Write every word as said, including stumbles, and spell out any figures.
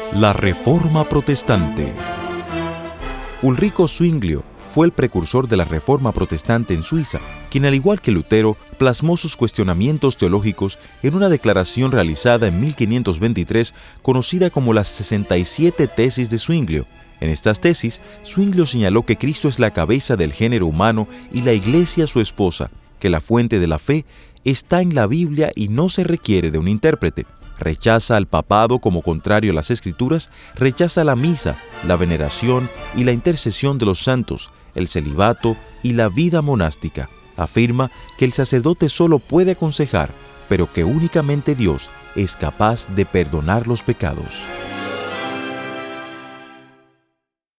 La Reforma Protestante. Ulrico Zwinglio fue el precursor de la Reforma Protestante en Suiza, quien al igual que Lutero plasmó sus cuestionamientos teológicos en una declaración realizada en mil quinientos veintitrés conocida como las sesenta y siete Tesis de Zwinglio. En estas tesis, Zwinglio señaló que Cristo es la cabeza del género humano y la Iglesia su esposa, que la fuente de la fe está en la Biblia y no se requiere de un intérprete. Rechaza al papado como contrario a las Escrituras, rechaza la misa, la veneración y la intercesión de los santos, el celibato y la vida monástica. Afirma que el sacerdote solo puede aconsejar, pero que únicamente Dios es capaz de perdonar los pecados.